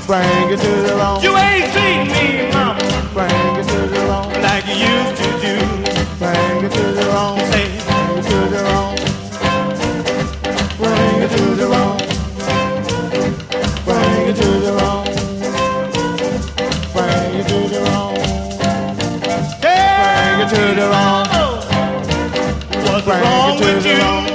Bring it to the wrong. You ain't treating me, mama, Bring it to the wrong. like you used to do. Bring it to the wrong. Say, Bring it to the wrong. Bring it to the wrong. Bring it to the wrong. Bring it to the wrong. Bring it to the wrong. what's Bring wrong it to with the you? wrong.